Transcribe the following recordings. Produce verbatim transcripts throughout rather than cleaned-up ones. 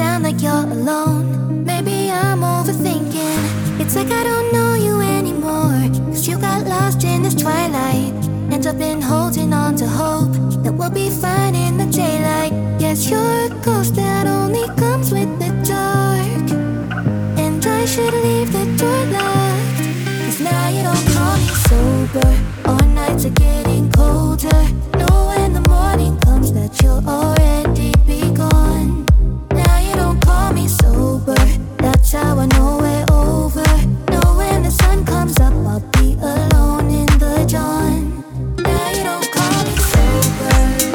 around like you're alone. Maybe I'm overthinking. It's like I don't know you anymore, 'cause you got lost in this twilight, and I've been holding on to hope that we'll be fine in the daylight. Yes, you're a ghost that only comes with the dark, and I should leave the door locked, 'cause now you don't call me sober. All nights are getting colder. Know when the morning comes that you'll already be gone. Now you don't call me sober. That's how I know we're over. Know when the sun comes up I'll be alone in the dawn. Now you don't call me sober.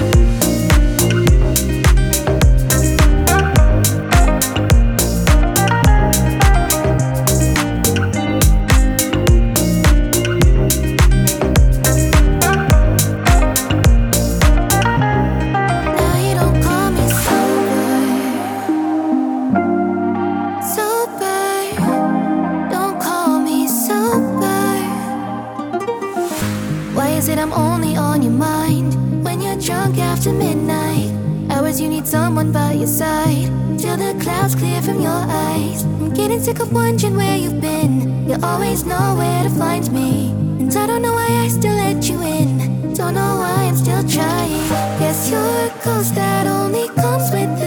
I'm only on your mind when you're drunk after midnight. Hours you need someone by your side till the clouds clear from your eyes. I'm getting sick of wondering where you've been. You always know where to find me, and I don't know why I still let you in. Don't know why I'm still trying. Guess you're a ghost that only comes with